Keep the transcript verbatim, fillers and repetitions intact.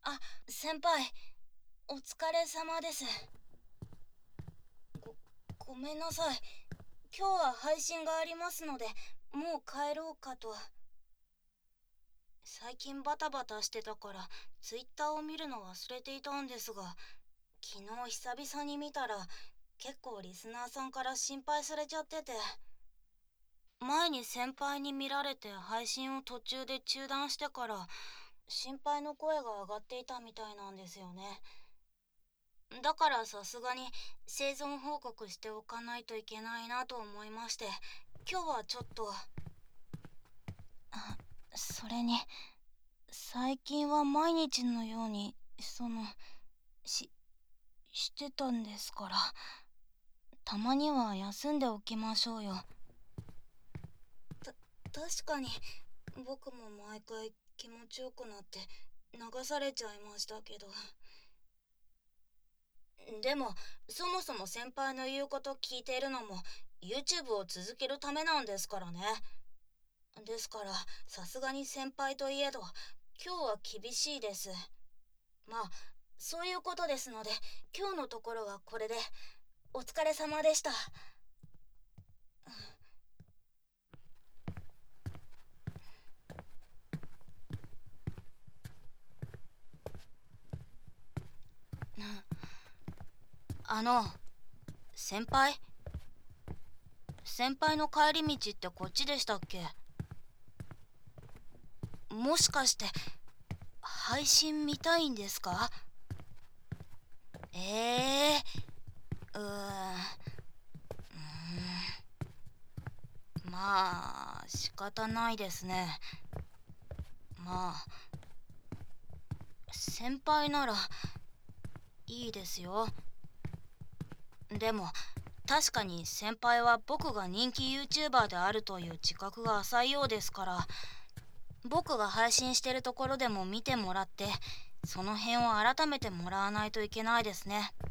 あ、先輩、お疲れ様です。ご、ごめんなさい。今日は配信がありますので、もう帰ろうかと。最近バタバタしてたから、ツイッターを見るの忘れていたんですが、昨日久々に見たら、結構リスナーさんから心配されちゃってて、前に先輩に見られて配信を途中で中断してから、心配の声が上がっていたみたいなんですよね。だからさすがに生存報告しておかないといけないなと思いまして、今日はちょっと。あ、それに、最近は毎日のように、その、し、してたんですから、たまには休んでおきましょうよ。た、確かに、僕も毎回気持ちよくなって流されちゃいましたけど。でも、そもそも先輩の言うこと聞いているのも YouTube を続けるためなんですからね。ですから、さすがに先輩といえど、今日は厳しいです。まあ、そういうことですので、今日のところはこれで、お疲れ様でした。あの、先輩先輩の帰り道ってこっちでしたっけ？もしかして、配信見たいんですか？ええー、うーん、うーん、まあ、仕方ないですね。まあ、先輩なら、いいですよ。でも、確かに先輩は僕が人気 YouTuber であるという自覚が浅いようですから、僕が配信してるところでも見てもらって、その辺を改めてもらわないといけないですね。